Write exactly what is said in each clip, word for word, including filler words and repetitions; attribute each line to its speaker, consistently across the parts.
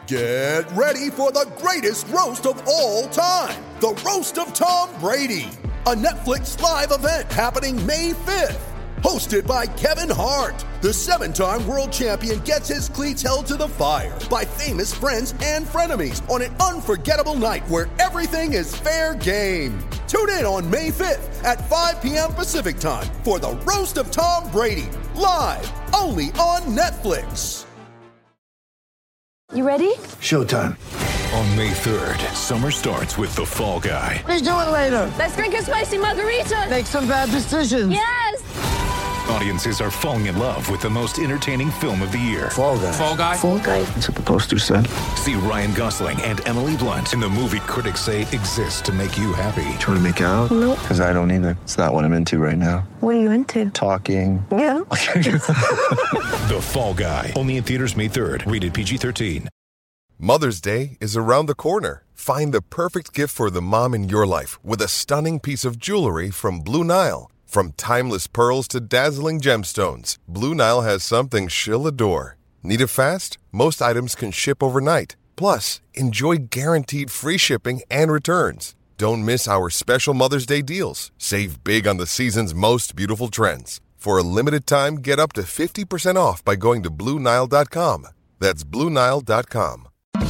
Speaker 1: Get ready for the greatest roast of all time, the Roast of Tom Brady, a Netflix live event happening May fifth. Hosted by Kevin Hart, the seven-time world champion gets his cleats held to the fire by famous friends and frenemies on an unforgettable night where everything is fair game. Tune in on May fifth at five p.m. Pacific time for the Roast of Tom Brady, live only on Netflix.
Speaker 2: You ready?
Speaker 3: Showtime.
Speaker 4: On May third, summer starts with The Fall Guy.
Speaker 3: Let's do it later.
Speaker 2: Let's drink a spicy margarita.
Speaker 3: Make some bad decisions.
Speaker 2: Yes!
Speaker 4: Audiences are falling in love with the most entertaining film of the year.
Speaker 3: Fall Guy.
Speaker 4: Fall Guy?
Speaker 2: Fall Guy.
Speaker 3: That's what the poster said.
Speaker 4: See Ryan Gosling and Emily Blunt in the movie critics say exists to make you happy.
Speaker 3: Trying to make it out?
Speaker 2: Nope.
Speaker 3: Because I don't either. It's not what I'm into right now.
Speaker 2: What are you into?
Speaker 3: Talking.
Speaker 2: Yeah.
Speaker 4: The Fall Guy. Only in theaters May third. Rated P G thirteen.
Speaker 5: Mother's Day is around the corner. Find the perfect gift for the mom in your life with a stunning piece of jewelry from Blue Nile. From timeless pearls to dazzling gemstones, Blue Nile has something she'll adore. Need it fast? Most items can ship overnight. Plus, enjoy guaranteed free shipping and returns. Don't miss our special Mother's Day deals. Save big on the season's most beautiful trends. For a limited time, get up to fifty percent off by going to Blue Nile dot com. That's Blue Nile dot com.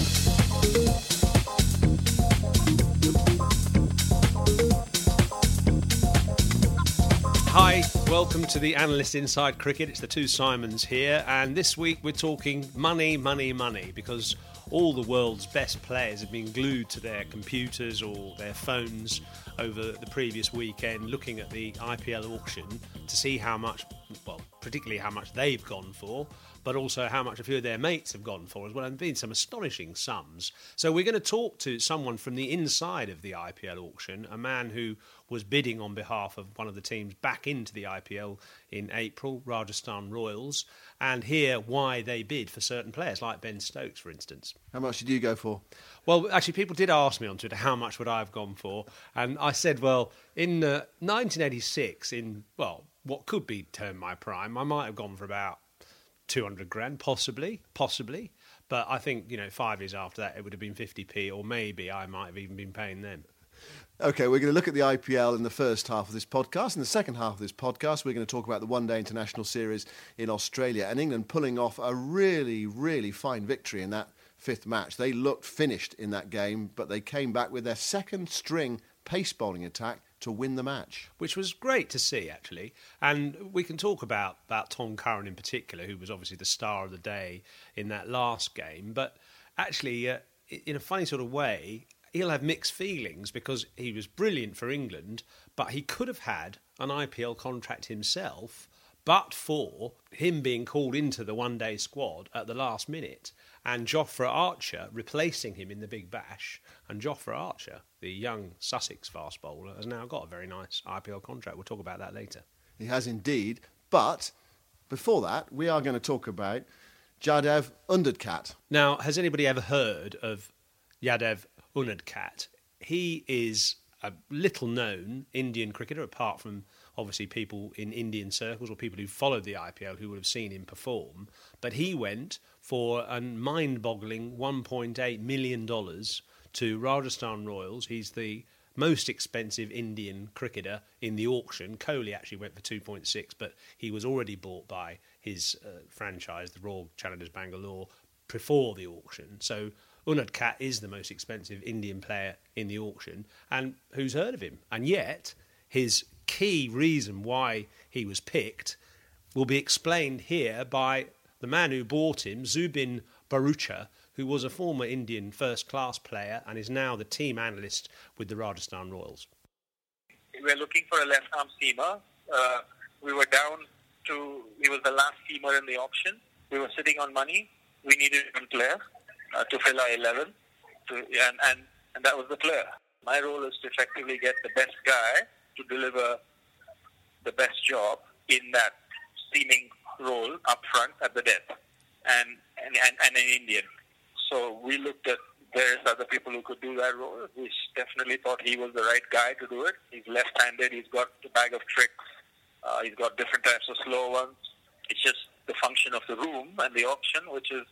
Speaker 6: Hi, welcome to the Analyst Inside Cricket. It's the two Simons here, and this week we're talking money, money, money, because all the world's best players have been glued to their computers or their phones over the previous weekend looking at the I P L auction to see how much, well, particularly how much they've gone for, but also how much a few of their mates have gone for as well, and been some astonishing sums. So we're going to talk to someone from the inside of the I P L auction, a man who was bidding on behalf of one of the teams back into the I P L in April, Rajasthan Royals, and hear why they bid for certain players, like Ben Stokes, for instance.
Speaker 7: How much did you go for?
Speaker 6: Well, actually, people did ask me on Twitter how much would I have gone for, and I said, well, in uh, nineteen eighty-six, in, well, what could be termed my prime, I might have gone for about two hundred grand, possibly, possibly. But I think, you know, five years after that, it would have been fifty p, or maybe I might have even been paying them.
Speaker 7: OK, we're going to look at the I P L in the first half of this podcast. In the second half of this podcast, we're going to talk about the one-day international series in Australia and England pulling off a really, really fine victory in that fifth match. They looked finished in that game, but they came back with their second-string pace bowling attack to win the match.
Speaker 6: Which was great to see, actually. And we can talk about, about Tom Curran in particular, who was obviously the star of the day in that last game. But actually, uh, in a funny sort of way, he'll have mixed feelings because he was brilliant for England, but he could have had an I P L contract himself, but for him being called into the one-day squad at the last minute and Jofra Archer replacing him in the Big Bash. And Jofra Archer, the young Sussex fast bowler, has now got a very nice I P L contract. We'll talk about that later.
Speaker 7: He has indeed, but before that, we are going to talk about Jadev Unadkat.
Speaker 6: Now, has anybody ever heard of Jadev Unadkat? He is a little-known Indian cricketer, apart from obviously people in Indian circles or people who followed the I P L who would have seen him perform. But he went for a mind-boggling one point eight million dollars to Rajasthan Royals. He's the most expensive Indian cricketer in the auction. Kohli actually went for two point six, but he was already bought by his uh, franchise, the Royal Challengers Bangalore, before the auction. So Unadkat is the most expensive Indian player in the auction, and who's heard of him? And yet, his key reason why he was picked will be explained here by the man who bought him, Zubin Bharucha, who was a former Indian first-class player and is now the team analyst with the Rajasthan Royals.
Speaker 8: We were looking for a left-arm seamer. Uh, we were down to, he was the last seamer in the auction. We were sitting on money. We needed one player uh, to fill our eleven, to, and, and, and that was the player. My role is to effectively get the best guy to deliver the best job in that seaming role up front at the depth, and, and, and, and an Indian. So we looked at various other people who could do that role. We definitely thought he was the right guy to do it. He's left-handed, he's got a bag of tricks, uh, he's got different types of slow ones. It's just the function of the room and the auction, which is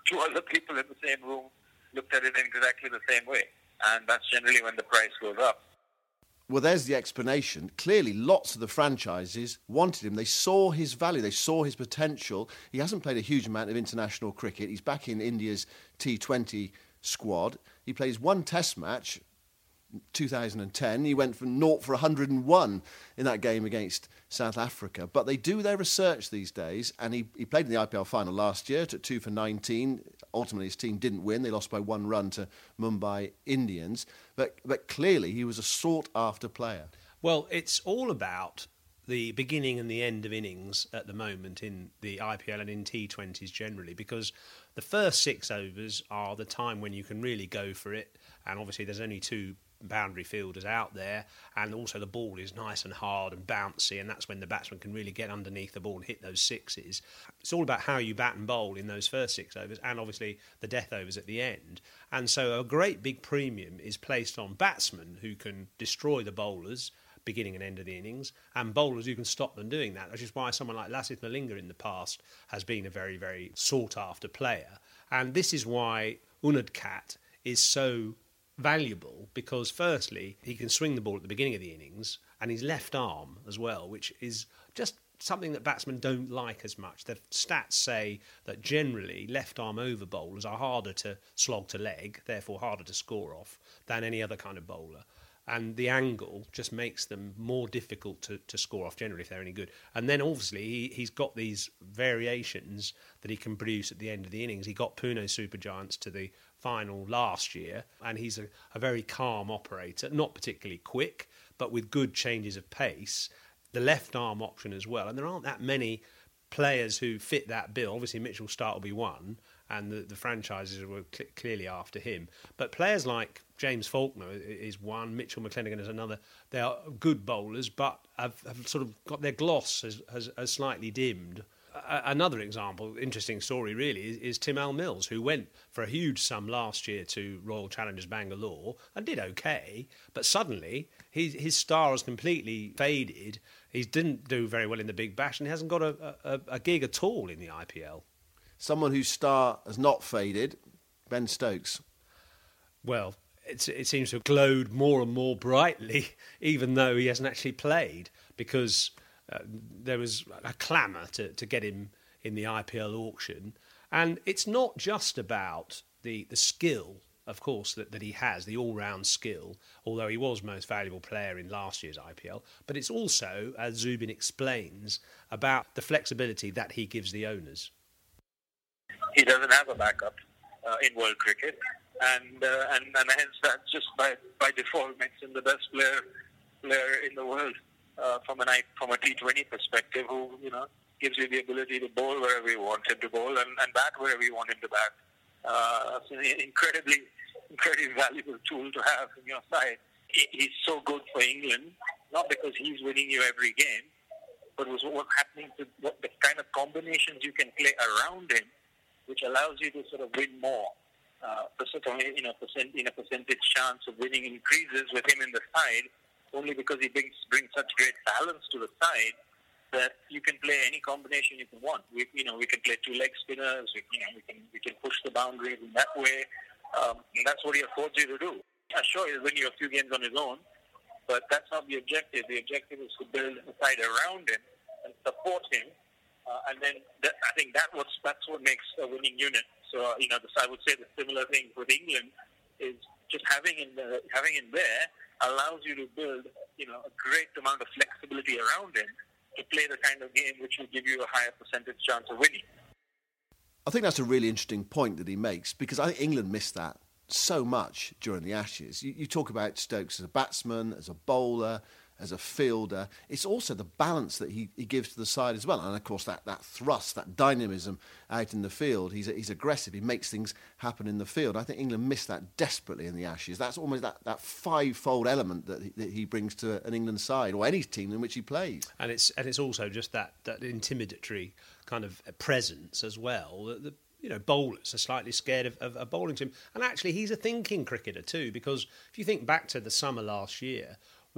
Speaker 8: two other people in the same room looked at it in exactly the same way. And that's generally when the price goes up.
Speaker 7: Well, there's the explanation. Clearly, lots of the franchises wanted him. They saw his value. They saw his potential. He hasn't played a huge amount of international cricket. He's back in India's T twenty squad. He plays one test match, two thousand ten. He went from naught for one hundred and one in that game against South Africa. But they do their research these days, and he, he played in the I P L final last year, took two for nineteen. Ultimately, his team didn't win. They lost by one run to Mumbai Indians. But, but clearly, he was a sought-after player.
Speaker 6: Well, it's all about the beginning and the end of innings at the moment in the I P L and in T twenties generally, because the first six overs are the time when you can really go for it, and obviously there's only two boundary fielders out there, and also the ball is nice and hard and bouncy, and that's when the batsman can really get underneath the ball and hit those sixes. It's all about how you bat and bowl in those first six overs, and obviously the death overs at the end. And so a great big premium is placed on batsmen who can destroy the bowlers beginning and end of the innings, and bowlers who can stop them doing that, which is why someone like Lasith Malinga in the past has been a very, very sought-after player. And this is why Unadkat is so valuable, because firstly, he can swing the ball at the beginning of the innings, and his left arm as well, which is just something that batsmen don't like as much. The stats say that generally left-arm over bowlers are harder to slog to leg, therefore harder to score off, than any other kind of bowler. And the angle just makes them more difficult to, to score off generally if they're any good. And then obviously he, he's got these variations that he can produce at the end of the innings. He got Pune Supergiants to the final last year, and he's a, a very calm operator, not particularly quick, but with good changes of pace. The left arm option as well, and there aren't that many players who fit that bill. Obviously Mitchell Starc will be one, and the, the franchises were cl- clearly after him. But players like James Faulkner is one, Mitchell McClenaghan is another. They are good bowlers, but have, have sort of got their gloss has, has, has slightly dimmed. A- another example, interesting story really, is, is Tim Al-Mills, who went for a huge sum last year to Royal Challengers Bangalore and did okay, but suddenly his, his star has completely faded. He didn't do very well in the Big Bash, and he hasn't got a, a, a gig at all in the I P L.
Speaker 7: Someone whose star has not faded, Ben Stokes.
Speaker 6: Well, it's, it seems to have glowed more and more brightly, even though he hasn't actually played, because uh, there was a clamour to, to get him in the I P L auction. And it's not just about the, the skill, of course, that, that he has, the all-round skill, although he was most valuable player in last year's I P L, but it's also, as Zubin explains, about the flexibility that he gives the owners.
Speaker 8: He doesn't have a backup uh, in world cricket, and, uh, and and hence that just by by default makes him the best player player in the world uh, from an from a T twenty perspective. Who you know gives you the ability to bowl wherever you want him to bowl and, and bat wherever you want him to bat. Uh, it's an incredibly incredibly valuable tool to have in your side. He's so good for England, not because he's winning you every game, but was what's happening to what the kind of combinations you can play around him, which allows you to sort of win more. Uh, you know, percent, in a percentage chance of winning increases with him in the side, only because he brings brings such great balance to the side that you can play any combination you can want. We, you know, we can play two leg spinners. We, you know, we can we can push the boundaries in that way. Um, and that's what he affords you to do. Yeah, sure, he'll win you a few games on his own, but that's not the objective. The objective is to build a side around him and support him. Uh, and then that, I think that what's, that's what makes a winning unit. So, uh, you know, the, I would say the similar thing with England is just having him, the, having him there allows you to build, you know, a great amount of flexibility around him to play the kind of game which will give you a higher percentage chance of winning.
Speaker 7: I think that's a really interesting point that he makes, because I think England missed that so much during the Ashes. You, you talk about Stokes as a batsman, as a bowler, as a fielder. It's also the balance that he, he gives to the side as well. And, of course, that, that thrust, that dynamism out in the field. He's he's aggressive. He makes things happen in the field. I think England missed that desperately in the Ashes. That's almost that, that five-fold element that he, that he brings to an England side, or any team in which he plays.
Speaker 6: And it's and it's also just that, that intimidatory kind of presence as well. The, the, you know, bowlers are slightly scared of, of, of bowling to him. And actually, he's a thinking cricketer too, because if you think back to the summer last year,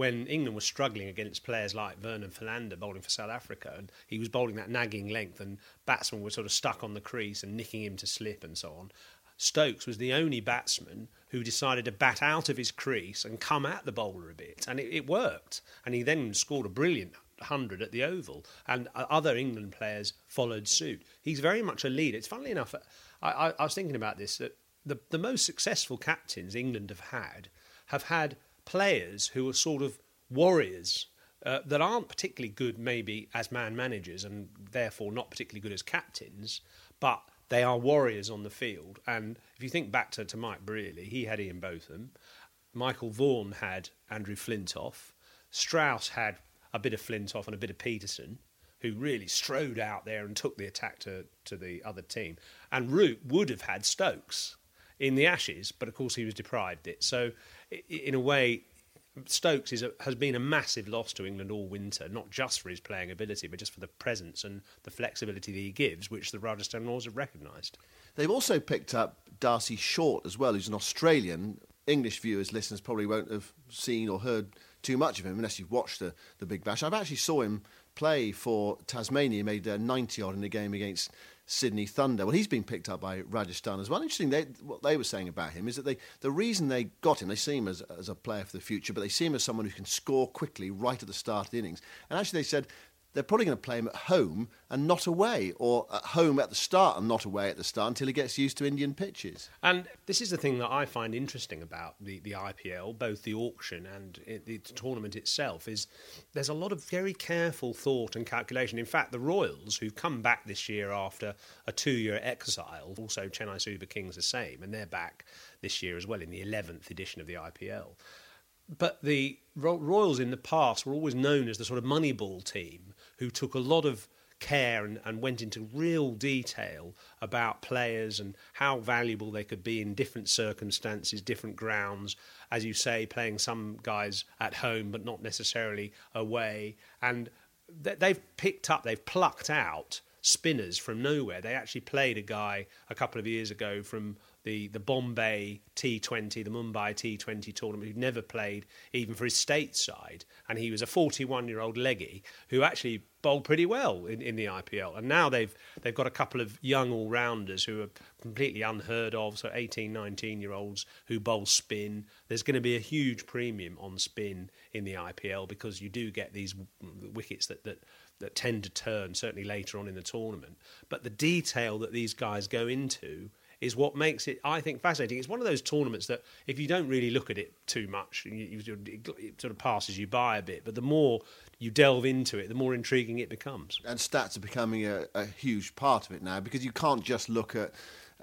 Speaker 6: when England was struggling against players like Vernon Philander bowling for South Africa, and he was bowling that nagging length, and batsmen were sort of stuck on the crease and nicking him to slip and so on. Stokes was the only batsman who decided to bat out of his crease and come at the bowler a bit, and it, it worked. And he then scored a brilliant hundred at the Oval, and other England players followed suit. He's very much a leader. It's funnily enough, I, I, I was thinking about this, that the, the most successful captains England have had have had players who are sort of warriors uh, that aren't particularly good maybe as man managers and therefore not particularly good as captains, but they are warriors on the field. And if you think back to, to Mike Brearley, he had Ian Botham. Michael Vaughan had Andrew Flintoff. Strauss had a bit of Flintoff and a bit of Peterson, who really strode out there and took the attack to, to the other team. And Root would have had Stokes in the Ashes, but of course he was deprived it. So in a way, Stokes is a, has been a massive loss to England all winter, not just for his playing ability, but just for the presence and the flexibility that he gives, which the Rajasthan Royals have recognised.
Speaker 7: They've also picked up Darcy Short as well, who's an Australian. English viewers, listeners probably won't have seen or heard too much of him unless you've watched the, the Big Bash. I've actually saw him play for Tasmania. He made uh, ninety odd in a game against Sydney Thunder. Well, he's been picked up by Rajasthan as well. Interesting, they, what they were saying about him is that they the reason they got him, they see him as, as a player for the future, but they see him as someone who can score quickly right at the start of the innings. And actually they said they're probably going to play him at home and not away, or at home at the start and not away at the start until he gets used to Indian pitches.
Speaker 6: And this is the thing that I find interesting about the, the I P L, both the auction and it, the tournament itself, is there's a lot of very careful thought and calculation. In fact, the Royals, who've come back this year after a two-year exile, also Chennai Super Kings the same, and they're back this year as well in the eleventh edition of the I P L. But the Royals in the past were always known as the sort of Moneyball team who took a lot of care and, and went into real detail about players and how valuable they could be in different circumstances, different grounds, as you say, playing some guys at home but not necessarily away. And th- they've picked up, they've plucked out spinners from nowhere. They actually played a guy a couple of years ago from the, the Bombay T twenty, the Mumbai T twenty tournament, who'd never played even for his state side. And he was a forty-one-year-old leggy who actually bowled pretty well in, in the I P L. And now they've they've got a couple of young all-rounders who are completely unheard of, so eighteen, nineteen-year-olds who bowl spin. There's going to be a huge premium on spin in the I P L because you do get these wickets that... that that tend to turn, certainly later on in the tournament. But the detail that these guys go into is what makes it, I think, fascinating. It's one of those tournaments that if you don't really look at it too much, you, you, it sort of passes you by a bit. But the more you delve into it, the more intriguing it becomes.
Speaker 7: And stats are becoming a, a huge part of it now, because you can't just look at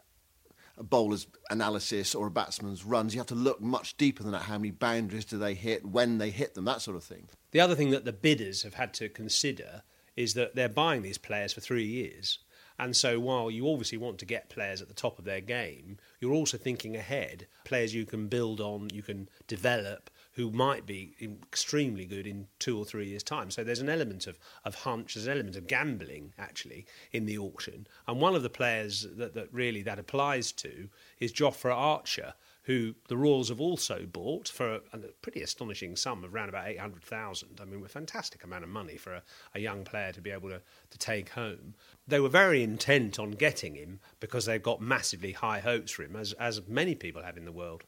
Speaker 7: a bowler's analysis or a batsman's runs. You have to look much deeper than that. How many boundaries do they hit, when they hit them, that sort of thing.
Speaker 6: The other thing that the bidders have had to consider is that they're buying these players for three years. And so while you obviously want to get players at the top of their game, you're also thinking ahead, players you can build on, you can develop, who might be extremely good in two or three years' time. So there's an element of, of hunch, there's an element of gambling, actually, in the auction. And one of the players that, that really that applies to is Jofra Archer, who the Royals have also bought for a, a pretty astonishing sum of around about eight hundred thousand. I mean, a fantastic amount of money for a, a young player to be able to, to take home. They were very intent on getting him because they've got massively high hopes for him, as, as many people have in the world.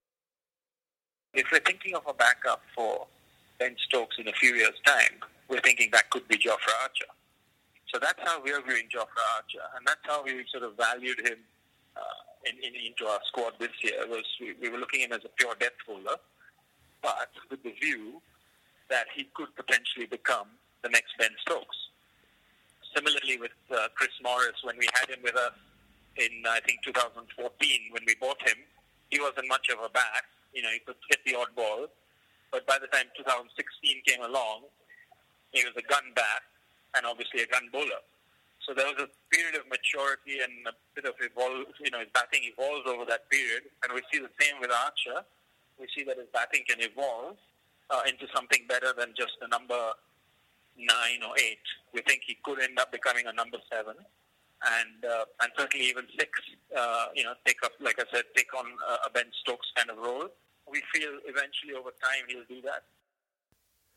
Speaker 8: If we're thinking of a backup for Ben Stokes in a few years' time, we're thinking that could be Jofra Archer. So that's how we're viewing Jofra Archer, and that's how we sort of valued him uh, in, in, into our squad this year. Was we, we were looking at him as a pure depth holder, but with the view that he could potentially become the next Ben Stokes. Similarly with uh, Chris Morris, when we had him with us in, I think, two thousand fourteen, when we bought him, he wasn't much of a bat. You know, he could hit the odd ball. But by the time two thousand sixteen came along, he was a gun bat and obviously a gun bowler. So there was a period of maturity and a bit of evolve, you know, his batting evolves over that period. And we see the same with Archer. We see that his batting can evolve uh, into something better than just a number nine or eight. We think he could end up becoming a number seven. And uh, and certainly even six, uh, you know, take up, like I said, take on a Ben Stokes kind of role. We feel eventually over time he'll do that.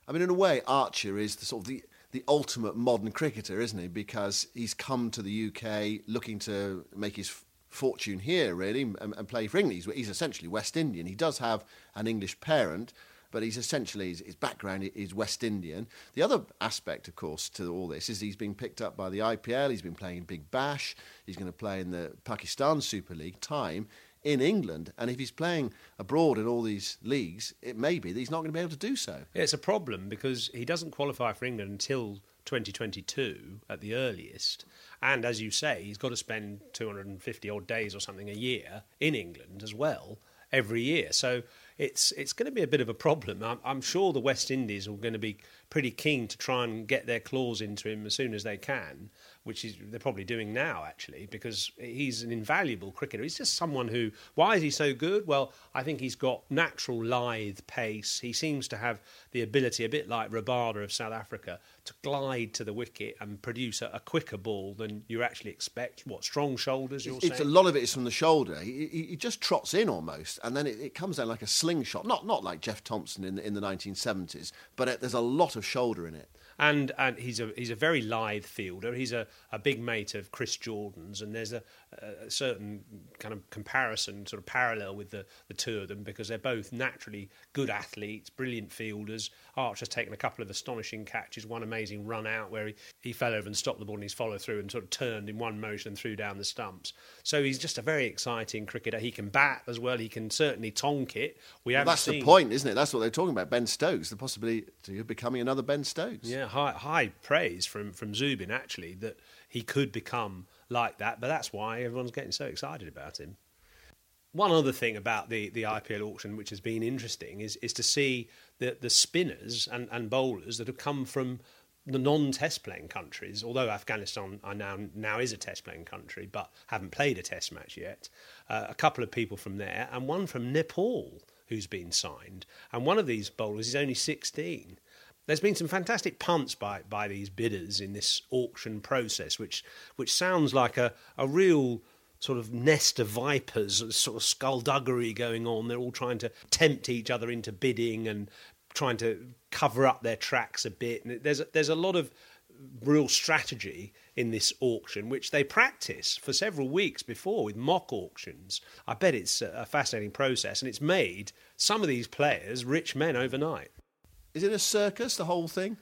Speaker 7: I mean, in a way, Archer is the sort of the, the ultimate modern cricketer, isn't he? Because he's come to the U K looking to make his f- fortune here, really, and, and play for England. He's, he's essentially West Indian. He does have an English parent, but he's essentially, his, his background is West Indian. The other aspect, of course, to all this is he's been picked up by the I P L, he's been playing in Big Bash, he's going to play in the Pakistan Super League time in England, and if he's playing abroad in all these leagues, it may be that he's not going to be able to do so.
Speaker 6: Yeah, it's a problem because he doesn't qualify for England until twenty twenty-two at the earliest, and as you say, he's got to spend two hundred fifty odd days or something a year in England as well every year. So it's it's going to be a bit of a problem. I'm, I'm sure the West Indies are going to be pretty keen to try and get their claws into him as soon as they can, which is they're probably doing now, actually, because he's an invaluable cricketer. He's just someone who... Why is he so good? Well, I think he's got natural lithe pace. He seems to have the ability, a bit like Rabada of South Africa, to glide to the wicket and produce a, a quicker ball than you actually expect. What, strong shoulders, you're
Speaker 7: it's,
Speaker 6: saying?
Speaker 7: It's a lot of it is from the shoulder. He, he, he just trots in almost, and then it, it comes down like a slingshot. Not not like Jeff Thompson in the, in the nineteen seventies, but it, there's a lot of shoulder in it.
Speaker 6: And and he's a he's a very lithe fielder. He's a, a big mate of Chris Jordan's, and there's a, a certain kind of comparison, sort of parallel with the, the two of them, because they're both naturally good athletes, brilliant fielders. Archer's taken a couple of astonishing catches, one amazing run out where he, he fell over and stopped the ball and he's followed through and sort of turned in one motion and threw down the stumps. So he's just a very exciting cricketer. He can bat as well. He can certainly tonk it. We
Speaker 7: well,
Speaker 6: haven't
Speaker 7: that's
Speaker 6: seen...
Speaker 7: the point, isn't it? That's what they're talking about. Ben Stokes, the possibility of becoming another Ben Stokes.
Speaker 6: Yeah, high, high praise from, from Zubin, actually, that he could become like that, but that's why everyone's getting so excited about him. One other thing about the, the I P L auction which has been interesting is is to see the, the spinners and, and bowlers that have come from the non-test playing countries, although Afghanistan are now now is a test playing country but haven't played a test match yet. Uh, a couple of people from there and one from Nepal who's been signed, and one of these bowlers is only sixteen. There's been some fantastic punts by, by these bidders in this auction process, which which sounds like a, a real sort of nest of vipers, sort of skullduggery going on. They're all trying to tempt each other into bidding and trying to cover up their tracks a bit. And there's a, there's a lot of real strategy in this auction, which they practice for several weeks before with mock auctions. I bet it's a fascinating process, and it's made some of these players rich men overnight.
Speaker 7: Is it a circus, the whole thing?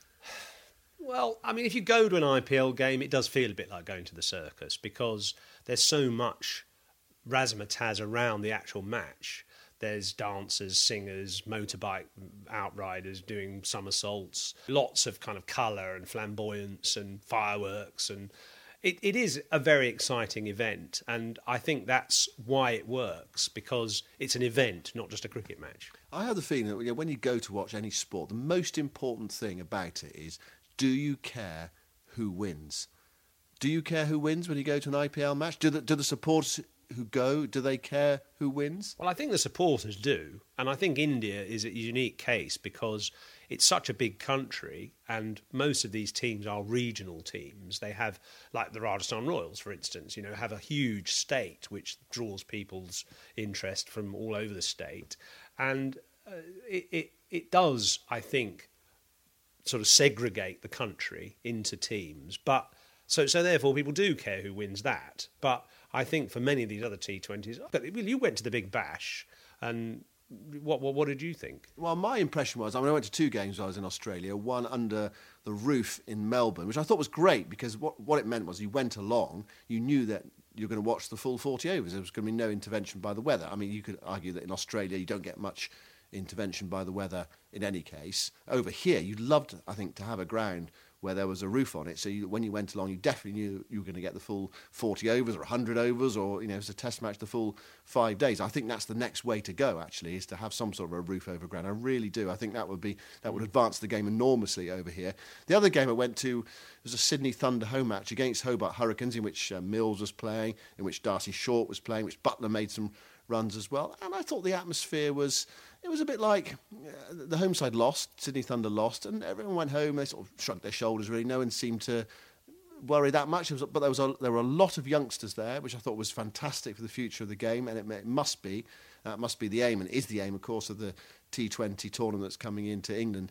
Speaker 6: Well, I mean, if you go to an I P L game, it does feel a bit like going to the circus because there's so much razzmatazz around the actual match. There's dancers, singers, motorbike outriders doing somersaults, lots of kind of colour and flamboyance and fireworks. And it, it is a very exciting event. And I think that's why it works, because it's an event, not just a cricket match.
Speaker 7: I have the feeling that you know, when you go to watch any sport, the most important thing about it is, do you care who wins? Do you care who wins when you go to an I P L match? Do the, do the supporters who go, do they care who wins?
Speaker 6: Well, I think the supporters do. And I think India is a unique case because it's such a big country and most of these teams are regional teams. They have, like the Rajasthan Royals, for instance, you know, have a huge state which draws people's interest from all over the state. And uh, it, it, it does, I think, sort of segregate the country into teams. But so so therefore people do care who wins that. But I think for many of these other T twenties, but you went to the Big Bash, and what what, what did you think?
Speaker 7: Well, my impression was, I mean, I went to two games while I was in Australia, one under the roof in Melbourne, which I thought was great because what, what it meant was you went along, you knew that you're going to watch the full forty overs. There was going to be no intervention by the weather. I mean, you could argue that in Australia you don't get much intervention by the weather in any case. Over here, you'd loved, I think, to have a ground where there was a roof on it. So you, when you went along, you definitely knew you were going to get the full forty overs or one hundred overs or, you know, as a test match, the full five days. I think that's the next way to go, actually, is to have some sort of a roof over ground. I really do. I think that would be that would advance the game enormously over here. The other game I went to was a Sydney Thunder home match against Hobart Hurricanes, in which uh, Mills was playing, in which Darcy Short was playing, which Butler made some runs as well. And I thought the atmosphere was... It was a bit like uh, the home side lost, Sydney Thunder lost, and everyone went home. They sort of shrugged their shoulders, really. No one seemed to worry that much. It was, but there was a, there were a lot of youngsters there, which I thought was fantastic for the future of the game, and it, may, it must be, uh, must be the aim, and is the aim, of course, of the T twenty tournament that's coming into England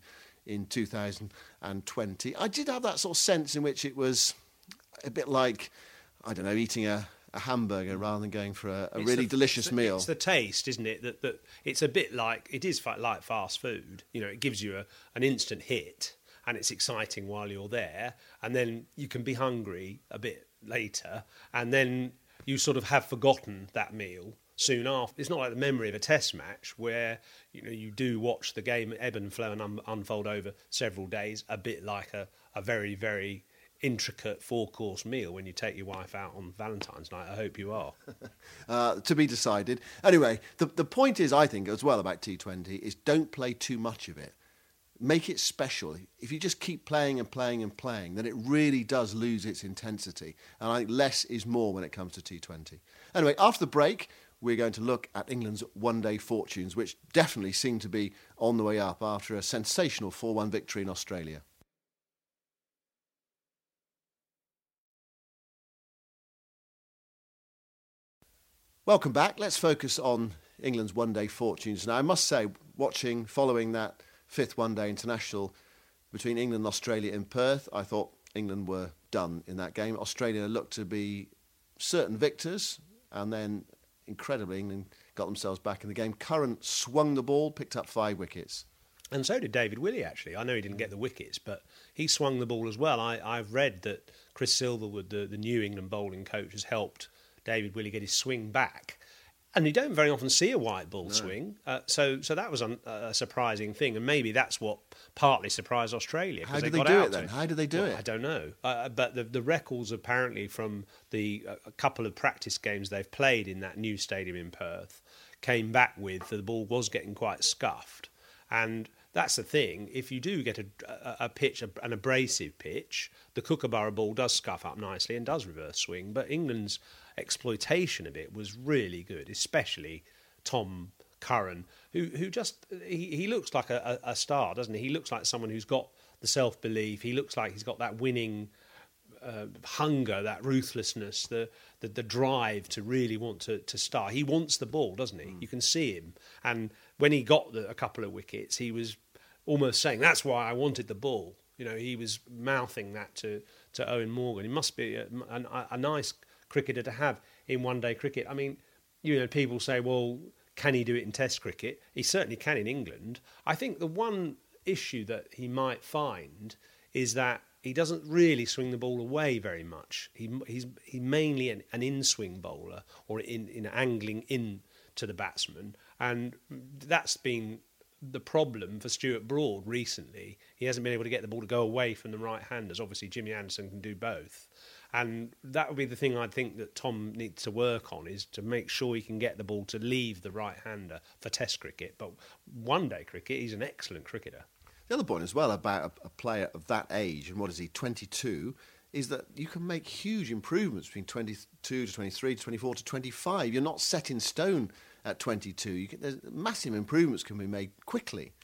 Speaker 7: in two thousand twenty. I did have that sort of sense in which it was a bit like, I don't know, eating a, a hamburger rather than going for a, a really
Speaker 6: the,
Speaker 7: delicious
Speaker 6: it's,
Speaker 7: meal.
Speaker 6: It's the taste, isn't it? That, that it's a bit like, it is fa- like fast food. You know, it gives you a, an instant hit and it's exciting while you're there, and then you can be hungry a bit later, and then you sort of have forgotten that meal soon after. It's not like the memory of a test match where, you know, you do watch the game ebb and flow and un- unfold over several days, a bit like a, a very, very intricate four-course meal when you take your wife out on Valentine's night. I hope you are.
Speaker 7: uh, to be decided. Anyway, the, the point is, I think, as well about T twenty, is don't play too much of it. Make it special. If you just keep playing and playing and playing, then it really does lose its intensity. And I think less is more when it comes to T twenty. Anyway, after the break, we're going to look at England's one-day fortunes, which definitely seem to be on the way up after a sensational four one victory in Australia. Welcome back. Let's focus on England's one-day fortunes. Now, I must say, watching, following that fifth one-day international between England and Australia in Perth, I thought England were done in that game. Australia looked to be certain victors, and then, incredibly, England got themselves back in the game. Curran swung the ball, picked up five wickets.
Speaker 6: And so did David Willey, actually. I know he didn't get the wickets, but he swung the ball as well. I, I've read that Chris Silverwood, the, the new England bowling coach, has helped David Willey get his swing back. And you don't very often see a white ball no. swing. Uh, so so that was a, a surprising thing. And maybe that's what partly surprised Australia.
Speaker 7: How did
Speaker 6: they,
Speaker 7: they
Speaker 6: got
Speaker 7: do
Speaker 6: out
Speaker 7: it then?
Speaker 6: it.
Speaker 7: How did they do
Speaker 6: well,
Speaker 7: it?
Speaker 6: I don't know. Uh, but the, the records apparently from the a couple of practice games they've played in that new stadium in Perth came back with the ball was getting quite scuffed. And that's the thing. If you do get a, a, a pitch, an abrasive pitch, the Kookaburra ball does scuff up nicely and does reverse swing. But England's exploitation of it was really good, especially Tom Curran, who who just he, he looks like a, a star, doesn't he? He looks like someone who's got the self-belief. He looks like he's got that winning uh, hunger, that ruthlessness, the, the the drive to really want to, to start. He wants the ball, doesn't he? Mm. You can see him. And when he got the, a couple of wickets, he was almost saying, "That's why I wanted the ball." You know, he was mouthing that to, to Owen Morgan. He must be a, a, a nice cricketer to have in one-day cricket. I mean, you know, people say, well, can he do it in Test cricket? He certainly can in England. I think the one issue that he might find is that he doesn't really swing the ball away very much. He, he's he's mainly an, an in-swing bowler, or in, in angling in to the batsman, and that's been the problem for Stuart Broad recently. He hasn't been able to get the ball to go away from the right-handers. Obviously, Jimmy Anderson can do both. And that would be the thing I think that Tom needs to work on, is to make sure he can get the ball to leave the right-hander for Test cricket. But one-day cricket, he's an excellent cricketer. The
Speaker 7: other point as well about a, a player of that age, and what is he, twenty-two, is that you can make huge improvements between twenty-two to twenty-three to twenty-four to twenty-five. You're not set in stone at twenty-two. You can, there's massive improvements can be made quickly.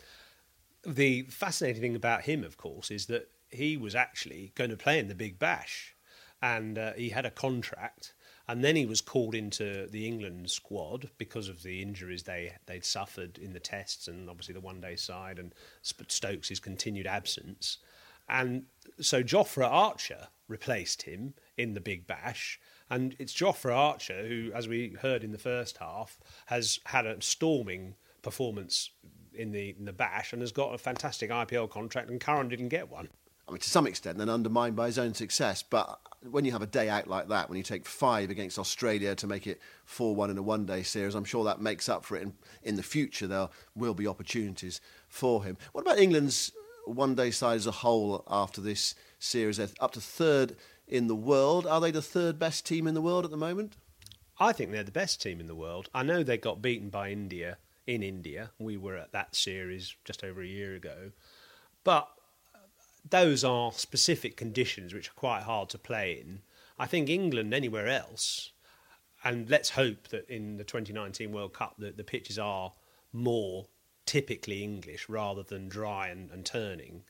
Speaker 6: The fascinating thing about him, of course, is that he was actually going to play in the Big Bash. And uh, he had a contract, and then he was called into the England squad because of the injuries they, they'd suffered in the tests and obviously the one-day side and Stokes' continued absence. And so Jofra Archer replaced him in the Big Bash, and it's Jofra Archer who, as we heard in the first half, has had a storming performance in the, in the Bash and has got a fantastic I P L contract, and Curran didn't get one.
Speaker 7: I mean, to some extent, then undermined by his own success. But when you have a day out like that, when you take five against Australia to make it four one in a one-day series, I'm sure that makes up for it. In, in the future, there will be opportunities for him. What about England's one-day side as a whole after this series? They're up to third in the world. Are they the third best team in the world at the moment?
Speaker 6: I think they're the best team in the world. I know they got beaten by India in India. We were at that series just over a year ago. But those are specific conditions which are quite hard to play in. I think England, anywhere else, and let's hope that in the twenty nineteen World Cup that the pitches are more typically English rather than dry and, and turning.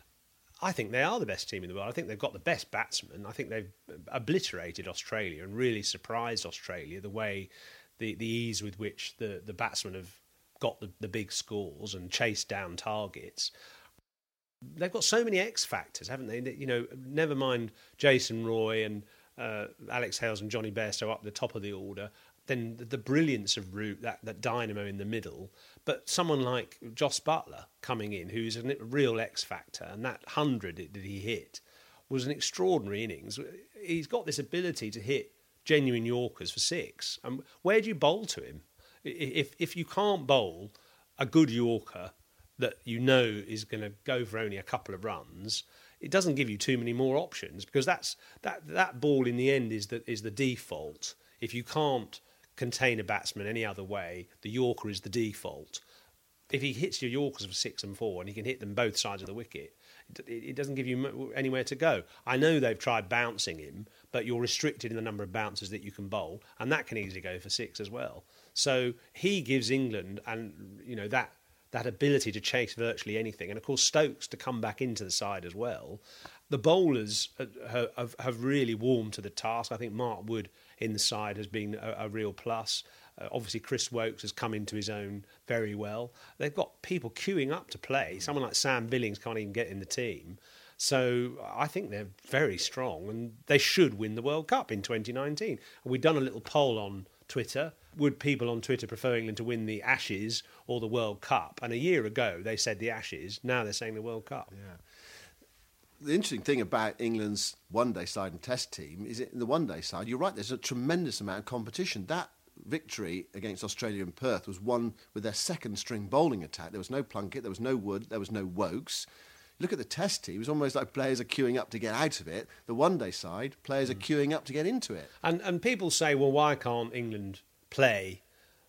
Speaker 6: I think they are the best team in the world. I think they've got the best batsmen. I think they've obliterated Australia and really surprised Australia, the way, the, the ease with which the, the batsmen have got the, the big scores and chased down targets. They've got so many X factors, haven't they? You know, never mind Jason Roy and uh, Alex Hales and Johnny Bairstow up the top of the order. Then the, the brilliance of Root, that, that dynamo in the middle. But someone like Jos Buttler coming in, who's a real X factor, and that hundred that he hit was an extraordinary innings. He's got this ability to hit genuine Yorkers for six. And where do you bowl to him? If if you can't bowl a good Yorker that you know is going to go for only a couple of runs, it doesn't give you too many more options, because that's that that ball in the end is the is the default. If you can't contain a batsman any other way, the Yorker is the default. If he hits your Yorkers for six and four and he can hit them both sides of the wicket, it, it doesn't give you anywhere to go. I know they've tried bouncing him, but you're restricted in the number of bounces that you can bowl, and that can easily go for six as well. So he gives England, and you know, that that ability to chase virtually anything, and of course Stokes to come back into the side as well. The bowlers have, have really warmed to the task. I think Mark Wood in the side has been a, a real plus. Uh, obviously, Chris Wokes has come into his own very well. They've got people queuing up to play. Someone like Sam Billings can't even get in the team. So I think they're very strong, and they should win the World Cup in twenty nineteen. And we've done a little poll on Twitter. Would people on Twitter prefer England to win the Ashes or the World Cup? And a year ago, they said the Ashes. Now they're saying the World Cup.
Speaker 7: Yeah. The interesting thing about England's one-day side and test team is in the one-day side, you're right, there's a tremendous amount of competition. That victory against Australia in Perth was won with their second-string bowling attack. There was no Plunkett, there was no Wood, there was no Wokes. Look at the test team, it's almost like players are queuing up to get out of it. The one-day side, players mm. are queuing up to get into it.
Speaker 6: And and people say, well, why can't England play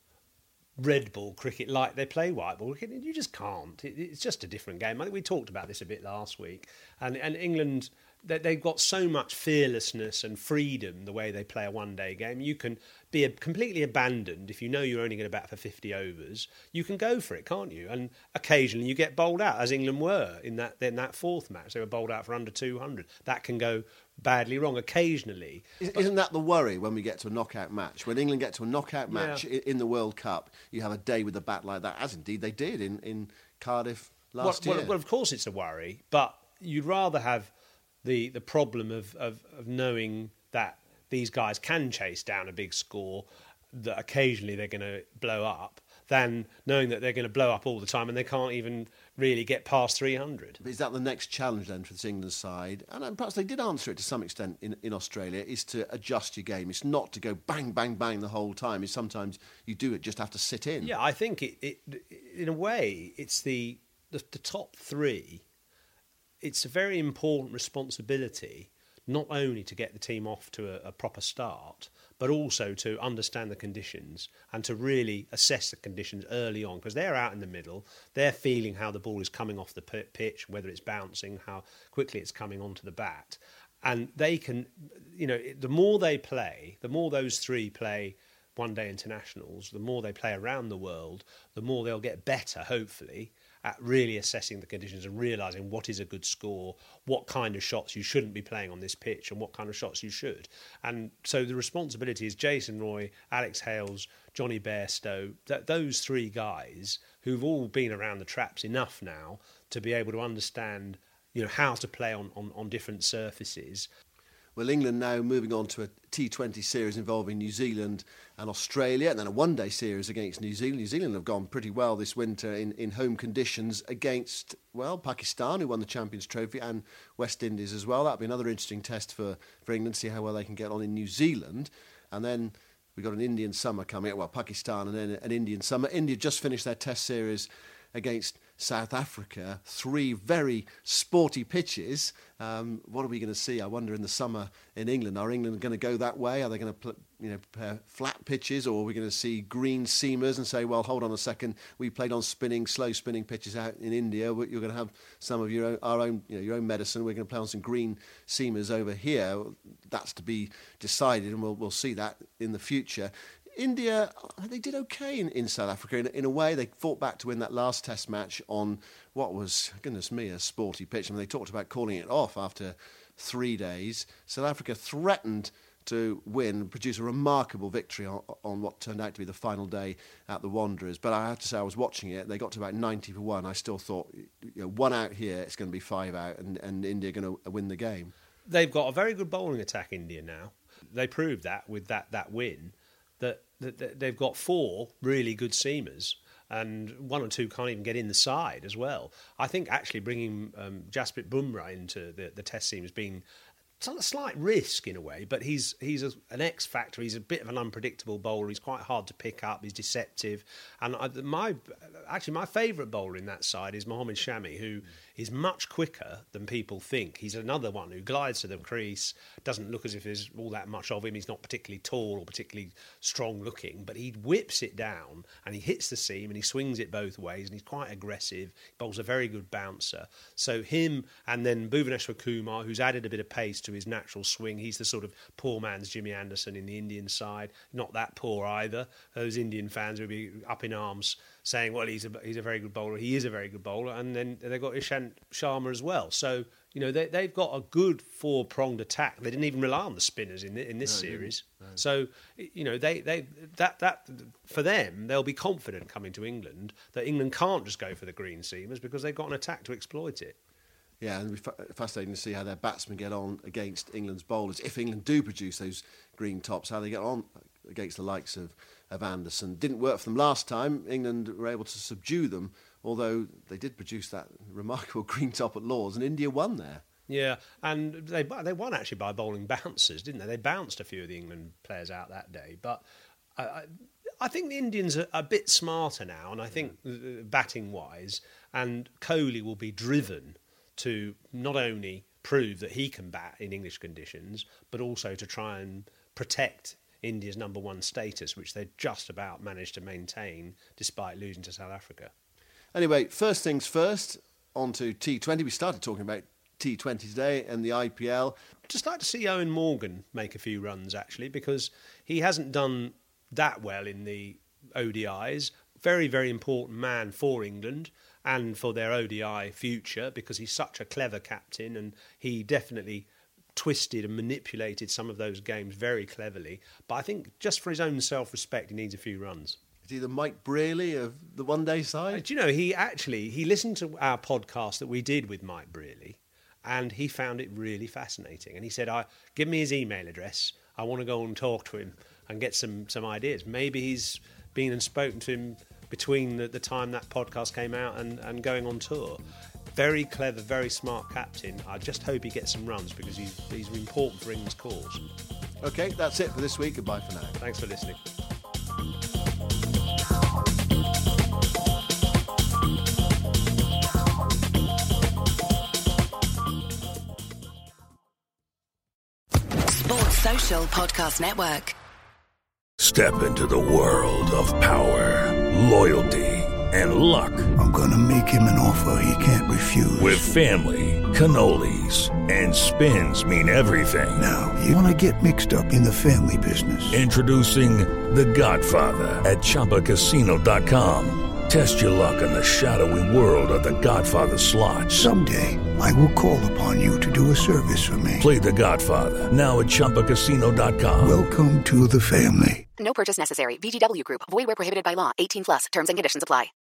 Speaker 6: red ball cricket like they play white ball cricket? You just can't. It, it's just a different game. I think we talked about this a bit last week. And, and England, they, they've got so much fearlessness and freedom the way they play a one-day game. You can be a, completely abandoned if you know you're only going to bat for fifty overs. You can go for it, can't you? And occasionally you get bowled out, as England were in that in that fourth match. They were bowled out for under two hundred. That can go badly wrong occasionally.
Speaker 7: Isn't that the worry when we get to a knockout match? When England get to a knockout match yeah. in the World Cup, you have a day with a bat like that, as indeed they did in, in Cardiff last
Speaker 6: well,
Speaker 7: year.
Speaker 6: Well, well, of course it's a worry, but you'd rather have the the problem of, of, of knowing that these guys can chase down a big score, that occasionally they're going to blow up, than knowing that they're going to blow up all the time and they can't even really get past three hundred.
Speaker 7: Is that the next challenge then for this England side? And perhaps they did answer it to some extent in, in Australia, is to adjust your game. It's not to go bang, bang, bang the whole time. It's sometimes you do it, just have to sit in.
Speaker 6: Yeah, I think it, it in a way, it's the, the, the top three. It's a very important responsibility, not only to get the team off to a, a proper start, but also to understand the conditions and to really assess the conditions early on, because they're out in the middle, they're feeling how the ball is coming off the pitch, whether it's bouncing, how quickly it's coming onto the bat. And they can, you know, the more they play, the more those three play one-day internationals, the more they play around the world, the more they'll get better, hopefully, at really assessing the conditions and realising what is a good score, what kind of shots you shouldn't be playing on this pitch and what kind of shots you should. And so the responsibility is Jason Roy, Alex Hales, Johnny Bairstow, th- those three guys who've all been around the traps enough now to be able to understand, you know, how to play on, on, on different surfaces.
Speaker 7: Well, England now moving on to a T twenty series involving New Zealand and Australia, and then a one-day series against New Zealand. New Zealand have gone pretty well this winter in, in home conditions against, well, Pakistan, who won the Champions Trophy, and West Indies as well. That'll be another interesting test for, for England, see how well they can get on in New Zealand. And then we've got an Indian summer coming up, well, Pakistan and then an Indian summer. India just finished their test series against South Africa, three very sporty pitches. Um, what are we going to see, I wonder, in the summer in England? Are England going to go that way? Are they going to pl- you know, prepare flat pitches, or are we going to see green seamers and say, well, hold on a second, we played on spinning, slow spinning pitches out in India. You're going to have some of your own, our own, you know, your own medicine. We're going to play on some green seamers over here. That's to be decided, and we'll we'll see that in the future. India, they did okay in, in South Africa. In, in a way, they fought back to win that last test match on what was, goodness me, a sporty pitch. I mean, they talked about calling it off after three days. South Africa threatened to win, produce a remarkable victory on, on what turned out to be the final day at the Wanderers. But I have to say, I was watching it. They got to about ninety for one. I still thought, you know, one out here, it's going to be five out, and, and India are going to win the game.
Speaker 6: They've got a very good bowling attack, India, now. They proved that with that, that win, that, that, that they've got four really good seamers, and one or two can't even get in the side as well. I think actually bringing um, Jasprit Bumrah into the, the test team has been a slight risk in a way, but he's he's a, an X factor. He's a bit of an unpredictable bowler. He's quite hard to pick up. He's deceptive, and I, my actually my favourite bowler in that side is Mohammad Shami, who is much quicker than people think. He's another one who glides to the crease, doesn't look as if there's all that much of him. He's not particularly tall or particularly strong looking, but he whips it down and he hits the seam and he swings it both ways, and he's quite aggressive. He bowls a very good bouncer. So him, and then Bhuvaneshwar Kumar, who's added a bit of pace to his natural swing. He's the sort of poor man's Jimmy Anderson in the Indian side. Not that poor either. Those Indian fans will be up in arms saying, well, he's a, he's a very good bowler. He is a very good bowler. And then they've got Ishant Sharma as well. So, you know, they, they've got a good four-pronged attack. They didn't even rely on the spinners in, the, in this no, series. No. So, you know, they, they that that for them, they'll be confident coming to England that England can't just go for the green seamers because they've got an attack to exploit it.
Speaker 7: Yeah, and it'll be fascinating to see how their batsmen get on against England's bowlers. If England do produce those green tops, how they get on against the likes of, of Anderson. Didn't work for them last time. England were able to subdue them, although they did produce that remarkable green top at Lord's, and India won there. Yeah, and they they won actually by bowling bouncers, didn't they? They bounced a few of the England players out that day. But I, I think the Indians are a bit smarter now, and I think yeah. batting-wise, and Kohli will be driven to not only prove that he can bat in English conditions, but also to try and protect India's number one status, which they just about managed to maintain despite losing to South Africa. Anyway, first things first, on to T twenty. We started talking about T twenty today and the I P L. I'd just like to see Owen Morgan make a few runs, actually, because he hasn't done that well in the O D Is. Very, very important man for England and for their O D I future, because he's such a clever captain, and he definitely twisted and manipulated some of those games very cleverly. But I think just for his own self-respect, he needs a few runs. Is he the Mike Brearley of the one-day side? Uh, do you know, he actually, he listened to our podcast that we did with Mike Brearley, and he found it really fascinating. And he said, I, give me his email address. I want to go and talk to him and get some, some ideas. Maybe he's been and spoken to him between the, the time that podcast came out and, and going on tour. Very clever, very smart captain. I just hope he gets some runs, because he's, he's important for England's cause. OK, that's it for this week. Goodbye for now. Thanks for listening.
Speaker 9: Sports Social Podcast Network.
Speaker 4: Step into the world of power, loyalty, and luck.
Speaker 10: I'm gonna make him an offer he can't refuse.
Speaker 4: With family, cannolis, and spins mean everything.
Speaker 10: Now, you wanna get mixed up in the family business.
Speaker 4: Introducing The Godfather at Chumba Casino dot com. Test your luck in the shadowy world of The Godfather slot.
Speaker 10: Someday, I will call upon you to do a service for me.
Speaker 4: Play The Godfather, now at Chumba Casino dot com.
Speaker 10: Welcome to the family.
Speaker 9: No purchase necessary. V G W Group. Void where prohibited by law. eighteen plus. Terms and conditions apply.